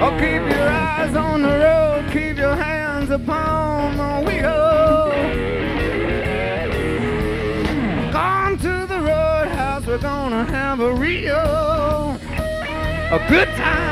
Oh, keep your eyes on the road, keep your hands upon the wheel. Gone to the roadhouse, we're gonna have a real, a good time.